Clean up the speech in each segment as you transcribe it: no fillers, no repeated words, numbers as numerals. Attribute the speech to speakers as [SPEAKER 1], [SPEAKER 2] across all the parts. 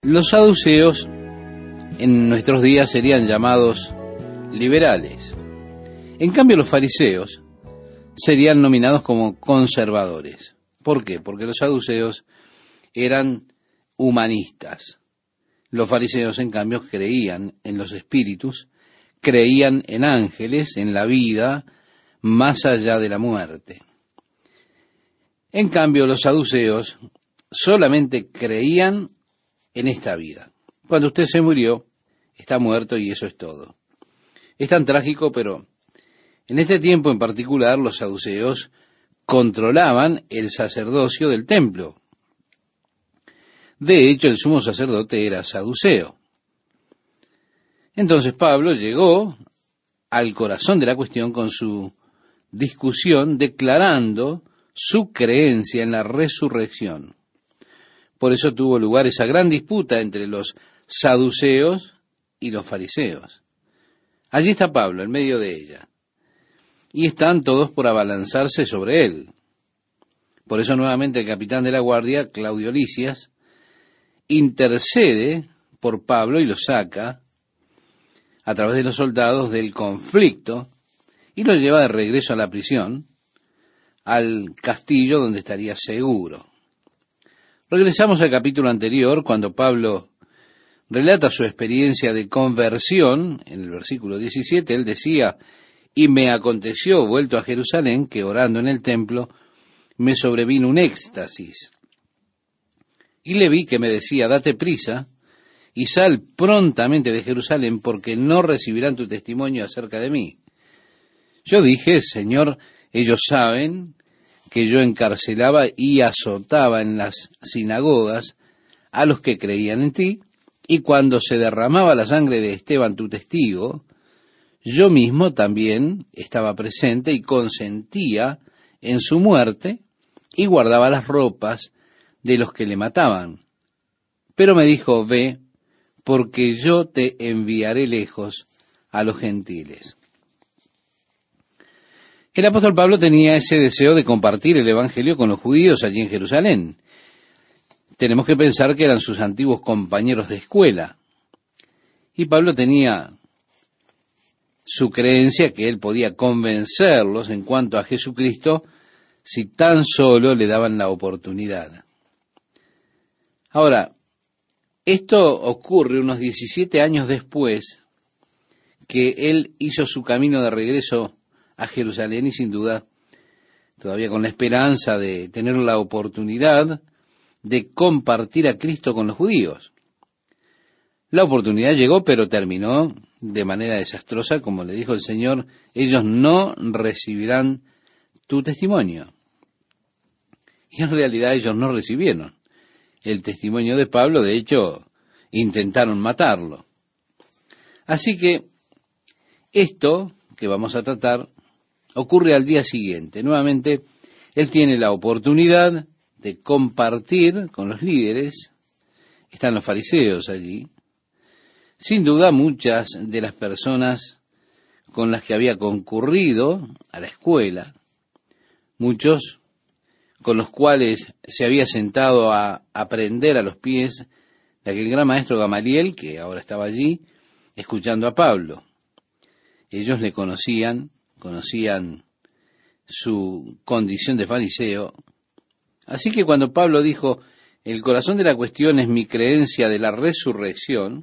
[SPEAKER 1] Los saduceos en nuestros días serían llamados liberales. En cambio, los fariseos serían nominados como conservadores. ¿Por qué? Porque los saduceos eran humanistas. Los fariseos, en cambio, creían en los espíritus, creían en ángeles, en la vida más allá de la muerte. En cambio, los saduceos solamente creían en esta vida. Cuando usted se murió, está muerto y eso es todo. Es tan trágico, pero en este tiempo en particular los saduceos controlaban el sacerdocio del templo. De hecho, el sumo sacerdote era saduceo. Entonces Pablo llegó al corazón de la cuestión con su discusión, declarando su creencia en la resurrección. Por eso tuvo lugar esa gran disputa entre los saduceos y los fariseos. Allí está Pablo, en medio de ella. Y están todos por abalanzarse sobre él. Por eso nuevamente el capitán de la guardia, Claudio Lisias, intercede por Pablo y lo saca a través de los soldados del conflicto y lo lleva de regreso a la prisión, al castillo donde estaría seguro. Regresamos al capítulo anterior, cuando Pablo relata su experiencia de conversión. En el versículo 17, él decía: «Y me aconteció, vuelto a Jerusalén, que orando en el templo, me sobrevino un éxtasis. Y le vi que me decía: date prisa, y sal prontamente de Jerusalén, porque no recibirán tu testimonio acerca de mí». Yo dije: Señor, ellos saben que yo encarcelaba y azotaba en las sinagogas a los que creían en ti, y cuando se derramaba la sangre de Esteban, tu testigo, yo mismo también estaba presente y consentía en su muerte y guardaba las ropas de los que le mataban. Pero me dijo: ve, porque yo te enviaré lejos a los gentiles. El apóstol Pablo tenía ese deseo de compartir el evangelio con los judíos allí en Jerusalén. Tenemos que pensar que eran sus antiguos compañeros de escuela. Y Pablo tenía su creencia que él podía convencerlos en cuanto a Jesucristo si tan solo le daban la oportunidad. Ahora, esto ocurre unos 17 años después que él hizo su camino de regreso a Jerusalén y sin duda todavía con la esperanza de tener la oportunidad de compartir a Cristo con los judíos. La oportunidad llegó, pero terminó de manera desastrosa. Como le dijo el Señor: ellos no recibirán tu testimonio. Y en realidad ellos no recibieron el testimonio de Pablo. De hecho, intentaron matarlo. Así que esto que vamos a tratar ocurre al día siguiente. Nuevamente, él tiene la oportunidad de compartir con los líderes. Están los fariseos allí. Sin duda, muchas de las personas con las que había concurrido a la escuela, muchos con los cuales se había sentado a aprender a los pies de aquel gran maestro Gamaliel, que ahora estaba allí, escuchando a Pablo. Ellos le conocían su condición de fariseo. Así que cuando Pablo dijo: el corazón de la cuestión es mi creencia de la resurrección,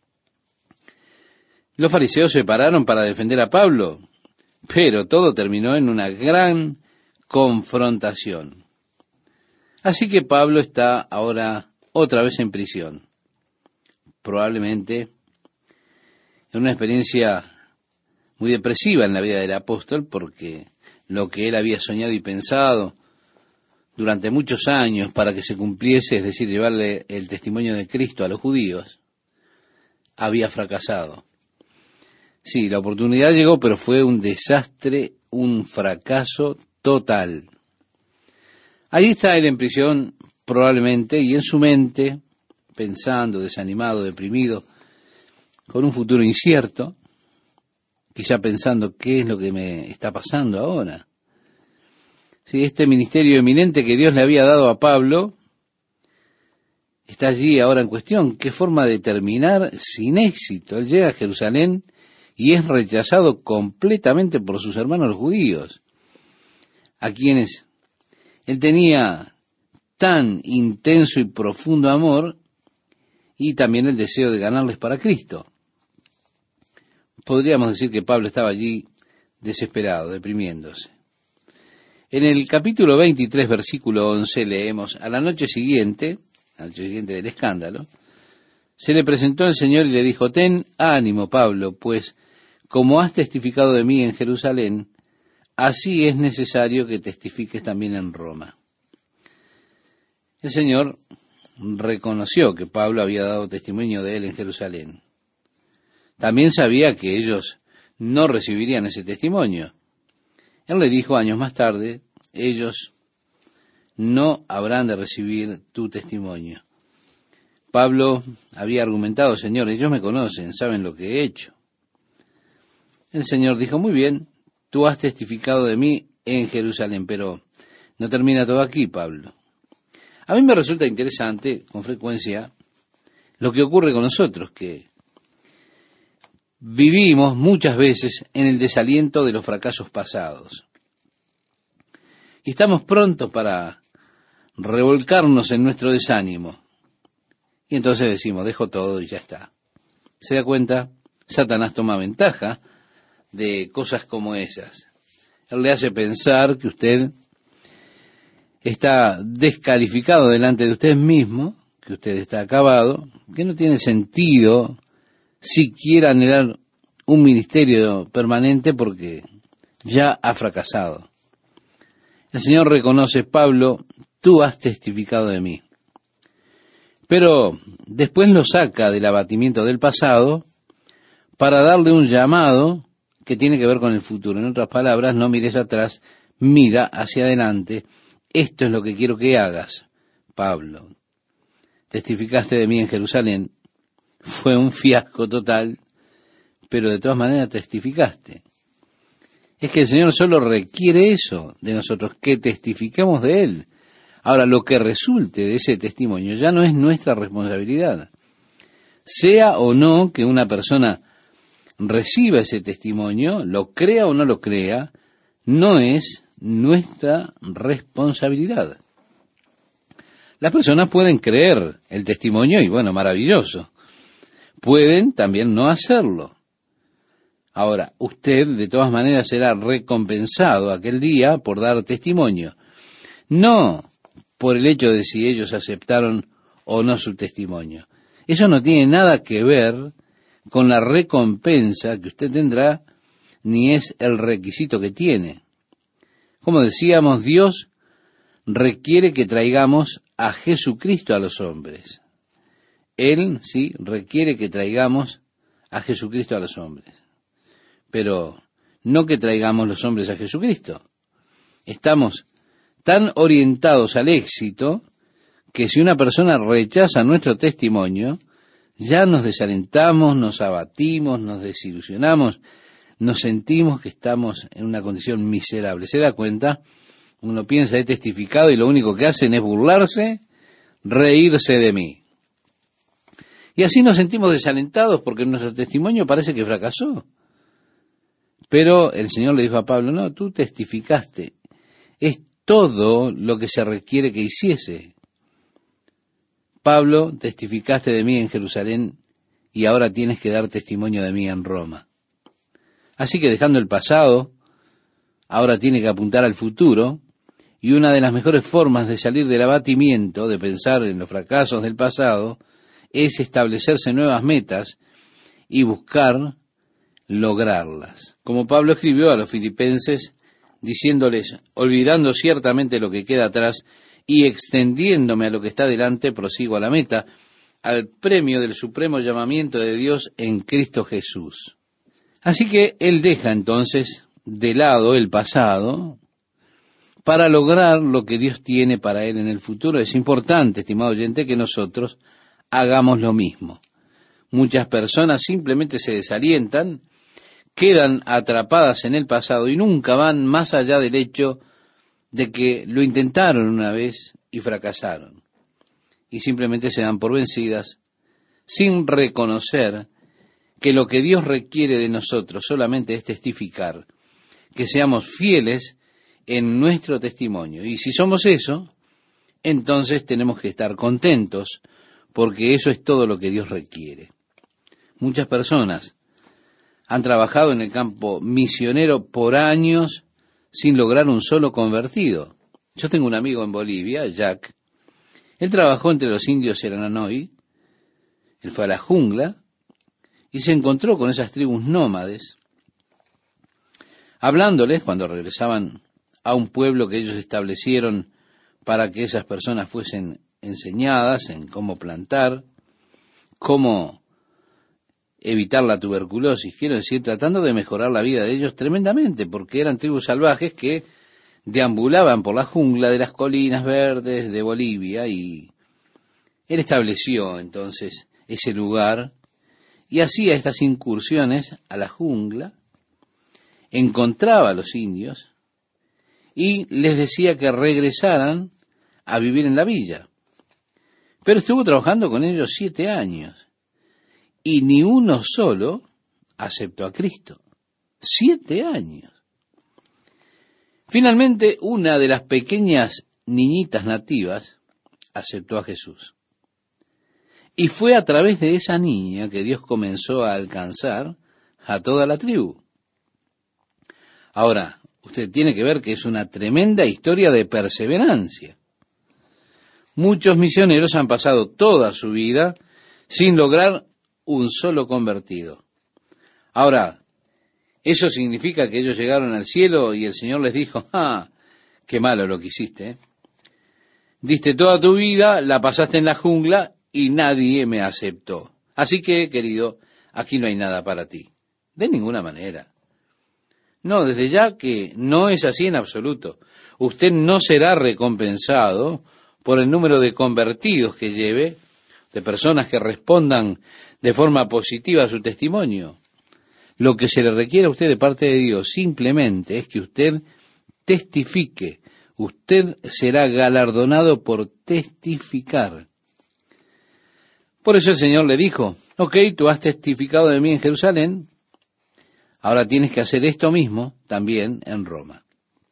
[SPEAKER 1] los fariseos se pararon para defender a Pablo, pero todo terminó en una gran confrontación. Así que Pablo está ahora otra vez en prisión, probablemente en una experiencia muy depresiva en la vida del apóstol, porque lo que él había soñado y pensado durante muchos años para que se cumpliese, es decir, llevarle el testimonio de Cristo a los judíos, había fracasado. Sí, la oportunidad llegó, pero fue un desastre, un fracaso total. Allí está él en prisión, probablemente, y en su mente, pensando, desanimado, deprimido, con un futuro incierto, quizá pensando: ¿qué es lo que me está pasando ahora? Sí, este ministerio eminente que Dios le había dado a Pablo está allí ahora en cuestión. ¿Qué forma de terminar sin éxito? Él llega a Jerusalén y es rechazado completamente por sus hermanos los judíos, a quienes él tenía tan intenso y profundo amor y también el deseo de ganarles para Cristo. Podríamos decir que Pablo estaba allí desesperado, deprimiéndose. En el capítulo 23, versículo 11, leemos: a la noche siguiente del escándalo, se le presentó el Señor y le dijo: ten ánimo, Pablo, pues como has testificado de mí en Jerusalén, así es necesario que testifiques también en Roma. El Señor reconoció que Pablo había dado testimonio de él en Jerusalén. También sabía que ellos no recibirían ese testimonio. Él le dijo años más tarde: ellos no habrán de recibir tu testimonio. Pablo había argumentado: Señor, ellos me conocen, saben lo que he hecho. El Señor dijo: muy bien, tú has testificado de mí en Jerusalén, pero no termina todo aquí, Pablo. A mí me resulta interesante, con frecuencia, lo que ocurre con nosotros, que vivimos muchas veces en el desaliento de los fracasos pasados. Y estamos prontos para revolcarnos en nuestro desánimo. Y entonces decimos: dejo todo y ya está. ¿Se da cuenta? Satanás toma ventaja de cosas como esas. Él le hace pensar que usted está descalificado delante de usted mismo, que usted está acabado, que no tiene sentido siquiera anhelar un ministerio permanente porque ya ha fracasado. El Señor reconoce: Pablo, tú has testificado de mí. Pero después lo saca del abatimiento del pasado para darle un llamado que tiene que ver con el futuro. En otras palabras, no mires atrás, mira hacia adelante. Esto es lo que quiero que hagas, Pablo. Testificaste de mí en Jerusalén. Fue un fiasco total, pero de todas maneras testificaste. Es que el Señor solo requiere eso de nosotros, que testifiquemos de Él. Ahora, lo que resulte de ese testimonio ya no es nuestra responsabilidad. Sea o no que una persona reciba ese testimonio, lo crea o no lo crea, no es nuestra responsabilidad. Las personas pueden creer el testimonio y bueno, maravilloso. Pueden también no hacerlo. Ahora, usted de todas maneras será recompensado aquel día por dar testimonio. No por el hecho de si ellos aceptaron o no su testimonio. Eso no tiene nada que ver con la recompensa que usted tendrá, ni es el requisito que tiene. Como decíamos, Dios requiere que traigamos a Jesucristo a los hombres. Él, sí, requiere que traigamos a Jesucristo a los hombres. Pero no que traigamos los hombres a Jesucristo. Estamos tan orientados al éxito que si una persona rechaza nuestro testimonio, ya nos desalentamos, nos abatimos, nos desilusionamos, nos sentimos que estamos en una condición miserable. ¿Se da cuenta? Uno piensa: he testificado, y lo único que hacen es burlarse, reírse de mí. Y así nos sentimos desalentados porque nuestro testimonio parece que fracasó. Pero el Señor le dijo a Pablo: no, tú testificaste. Es todo lo que se requiere que hiciese. Pablo, testificaste de mí en Jerusalén y ahora tienes que dar testimonio de mí en Roma. Así que dejando el pasado, ahora tiene que apuntar al futuro, y una de las mejores formas de salir del abatimiento, de pensar en los fracasos del pasado, es establecerse nuevas metas y buscar lograrlas. Como Pablo escribió a los filipenses, diciéndoles: olvidando ciertamente lo que queda atrás y extendiéndome a lo que está delante, prosigo a la meta, al premio del supremo llamamiento de Dios en Cristo Jesús. Así que él deja entonces de lado el pasado para lograr lo que Dios tiene para él en el futuro. Es importante, estimado oyente, que nosotros hagamos lo mismo. Muchas personas simplemente se desalientan, quedan atrapadas en el pasado y nunca van más allá del hecho de que lo intentaron una vez y fracasaron. y simplemente se dan por vencidas, sin reconocer que lo que Dios requiere de nosotros solamente es testificar, que seamos fieles en nuestro testimonio. Y si somos eso, entonces tenemos que estar contentos, porque eso es todo lo que Dios requiere. Muchas personas han trabajado en el campo misionero por años sin lograr un solo convertido. Yo tengo un amigo en Bolivia, Jack. Él trabajó entre los indios Seranoy. Él fue a la jungla y se encontró con esas tribus nómades, hablándoles cuando regresaban a un pueblo que ellos establecieron para que esas personas fuesen enseñadas en cómo plantar, cómo evitar la tuberculosis, quiero decir, tratando de mejorar la vida de ellos tremendamente, porque eran tribus salvajes que deambulaban por la jungla de las colinas verdes de Bolivia, y él estableció entonces ese lugar y hacía estas incursiones a la jungla, encontraba a los indios y les decía que regresaran a vivir en la villa. Pero estuvo trabajando con ellos 7 años y ni uno solo aceptó a Cristo. 7 años. Finalmente, una de las pequeñas niñitas nativas aceptó a Jesús. Y fue a través de esa niña que Dios comenzó a alcanzar a toda la tribu. Ahora, usted tiene que ver que es una tremenda historia de perseverancia. Muchos misioneros han pasado toda su vida sin lograr un solo convertido. Ahora, ¿eso significa que ellos llegaron al cielo y el Señor les dijo, qué malo lo que hiciste, ¿eh? Diste toda tu vida, la pasaste en la jungla y nadie me aceptó. Así que, querido, aquí no hay nada para ti. De ninguna manera. No, desde ya que no es así en absoluto. Usted no será recompensado por el número de convertidos que lleve, de personas que respondan de forma positiva a su testimonio. Lo que se le requiere a usted de parte de Dios simplemente es que usted testifique. Usted será galardonado por testificar. Por eso el Señor le dijo, ok, tú has testificado de mí en Jerusalén, ahora tienes que hacer esto mismo también en Roma.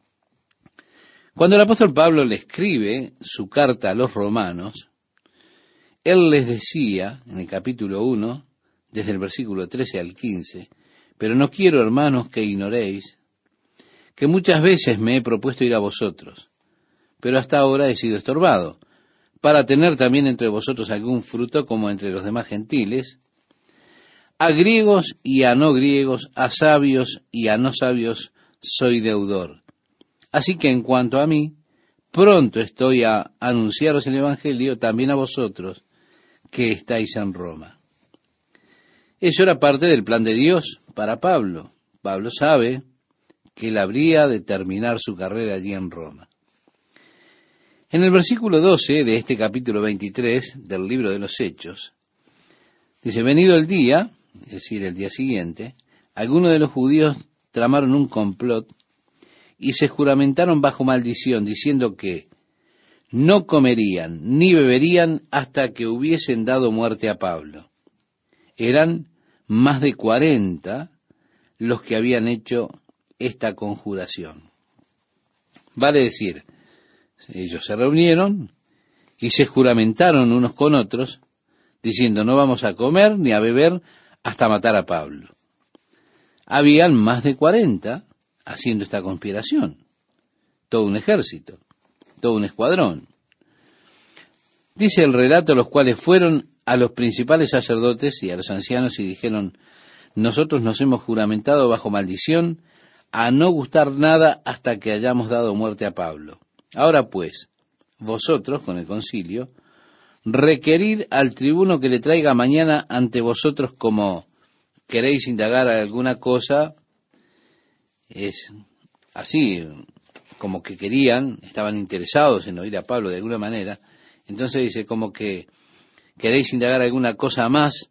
[SPEAKER 1] Cuando el apóstol Pablo le escribe su carta a los romanos, él les decía, en el capítulo 1, desde el versículo 13 al 15, pero no quiero, hermanos, que ignoréis que muchas veces me he propuesto ir a vosotros, pero hasta ahora he sido estorbado, para tener también entre vosotros algún fruto como entre los demás gentiles, a griegos y a no griegos, a sabios y a no sabios soy deudor. Así que en cuanto a mí, pronto estoy a anunciaros el Evangelio también a vosotros que estáis en Roma. Eso era parte del plan de Dios para Pablo. Pablo sabe que él habría de terminar su carrera allí en Roma. En el versículo 12 de este capítulo 23 del libro de los Hechos, dice, venido el día, es decir, el día siguiente, algunos de los judíos tramaron un complot y se juramentaron bajo maldición, diciendo que no comerían ni beberían hasta que hubiesen dado muerte a Pablo. Eran más de 40 los que habían hecho esta conjuración. Vale decir, ellos se reunieron y se juramentaron unos con otros, diciendo, no vamos a comer ni a beber hasta matar a Pablo. Habían más de 40 haciendo esta conspiración. Todo un ejército, todo un escuadrón. Dice el relato, los cuales fueron a los principales sacerdotes y a los ancianos y dijeron, nosotros nos hemos juramentado bajo maldición a no gustar nada hasta que hayamos dado muerte a Pablo. Ahora pues, vosotros, con el concilio, requerid al tribuno que le traiga mañana ante vosotros como queréis indagar alguna cosa. Es así, como que querían, estaban interesados en oír a Pablo de alguna manera. Entonces dice, como que queréis indagar alguna cosa más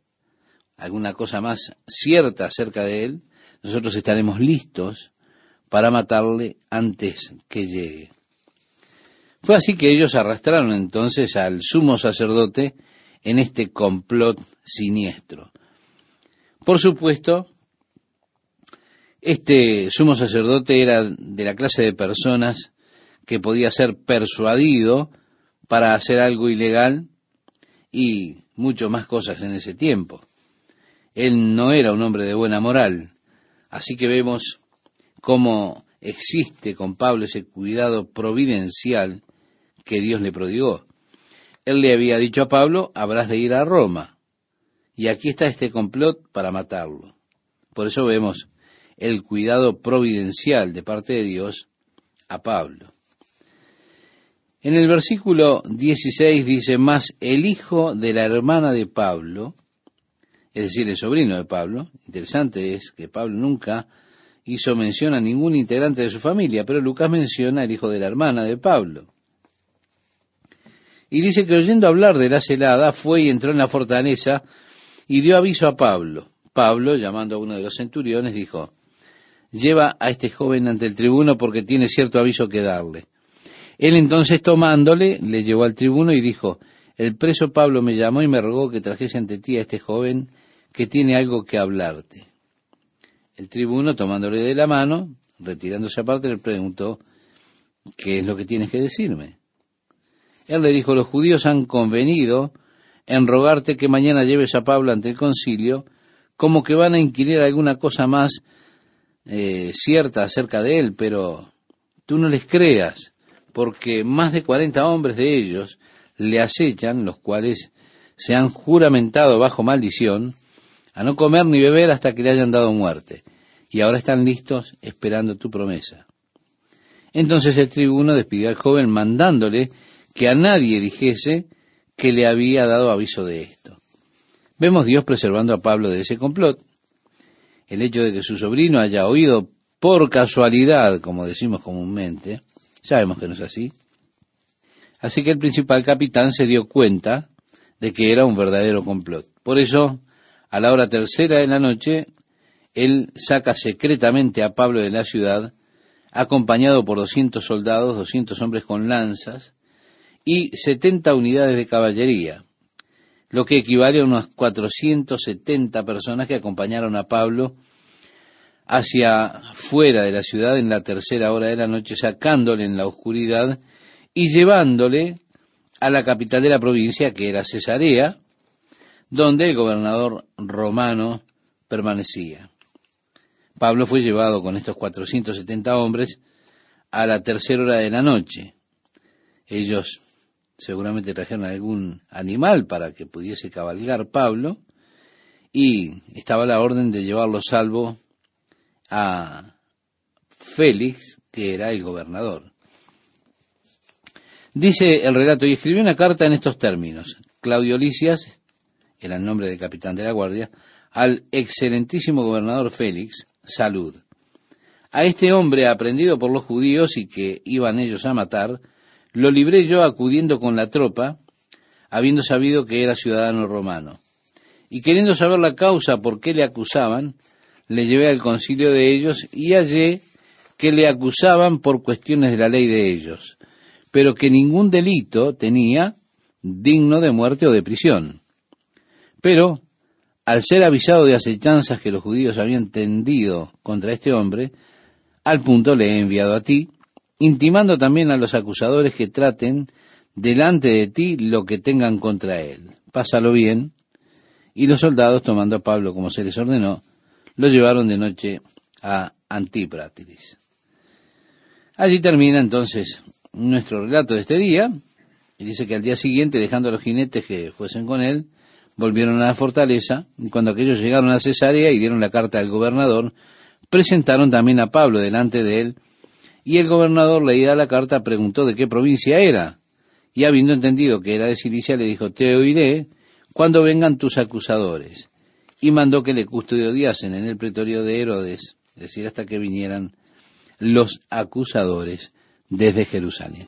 [SPEAKER 1] cierta acerca de él, nosotros estaremos listos para matarle antes que llegue. Fue así que ellos arrastraron entonces al sumo sacerdote en este complot siniestro. Por supuesto, este sumo sacerdote era de la clase de personas que podía ser persuadido para hacer algo ilegal y mucho más cosas en ese tiempo. Él no era un hombre de buena moral, así que vemos cómo existe con Pablo ese cuidado providencial que Dios le prodigó. Él le había dicho a Pablo, habrás de ir a Roma, y aquí está este complot para matarlo. Por eso vemos el cuidado providencial de parte de Dios a Pablo. En el versículo 16 dice, mas el hijo de la hermana de Pablo, es decir, el sobrino de Pablo, interesante es que Pablo nunca hizo mención a ningún integrante de su familia, pero Lucas menciona el hijo de la hermana de Pablo. Y dice que oyendo hablar de la celada, fue y entró en la fortaleza y dio aviso a Pablo. Pablo, llamando a uno de los centuriones, dijo, lleva a este joven ante el tribuno porque tiene cierto aviso que darle. Él entonces tomándole, le llevó al tribuno y dijo, el preso Pablo me llamó y me rogó que trajese ante ti a este joven que tiene algo que hablarte. El tribuno, tomándole de la mano, retirándose aparte, le preguntó, ¿qué es lo que tienes que decirme? Él le dijo, los judíos han convenido en rogarte que mañana lleves a Pablo ante el concilio, como que van a inquirir alguna cosa más cierta acerca de él, pero tú no les creas, porque más de 40 hombres de ellos le acechan, los cuales se han juramentado bajo maldición a no comer ni beber hasta que le hayan dado muerte, y ahora están listos esperando tu promesa. Entonces el tribuno despidió al joven mandándole que a nadie dijese que le había dado aviso de esto. Vemos Dios preservando a Pablo de ese complot. El hecho de que su sobrino haya oído por casualidad, como decimos comúnmente, sabemos que no es así. Así que el principal capitán se dio cuenta de que era un verdadero complot. Por eso, a la hora tercera de la noche, él saca secretamente a Pablo de la ciudad, acompañado por 200 soldados, 200 hombres con lanzas y 70 unidades de caballería, lo que equivale a unas 470 personas que acompañaron a Pablo hacia fuera de la ciudad en la tercera hora de la noche, sacándole en la oscuridad y llevándole a la capital de la provincia, que era Cesarea, donde el gobernador romano permanecía. Pablo fue llevado con estos 470 hombres a la tercera hora de la noche. Ellos seguramente trajeron algún animal para que pudiese cabalgar Pablo, y estaba la orden de llevarlo salvo a Félix, que era el gobernador. Dice el relato, y escribió una carta en estos términos. Claudio Lisias, era el nombre del capitán de la guardia, al excelentísimo gobernador Félix, salud. A este hombre aprendido por los judíos y que iban ellos a matar, lo libré yo acudiendo con la tropa, habiendo sabido que era ciudadano romano. Y queriendo saber la causa por qué le acusaban, le llevé al concilio de ellos y hallé que le acusaban por cuestiones de la ley de ellos, pero que ningún delito tenía digno de muerte o de prisión. Pero, al ser avisado de acechanzas que los judíos habían tendido contra este hombre, al punto le he enviado a ti, intimando también a los acusadores que traten delante de ti lo que tengan contra él. Pásalo bien. Y los soldados, tomando a Pablo como se les ordenó, lo llevaron de noche a Antípatris. Allí termina entonces nuestro relato de este día, y dice que al día siguiente, dejando a los jinetes que fuesen con él, volvieron a la fortaleza, y cuando aquellos llegaron a Cesarea y dieron la carta al gobernador, presentaron también a Pablo delante de él, y el gobernador, leída la carta, preguntó de qué provincia era, y habiendo entendido que era de Cilicia, le dijo, te oiré cuando vengan tus acusadores, y mandó que le custodiasen en el pretorio de Herodes, es decir, hasta que vinieran los acusadores desde Jerusalén.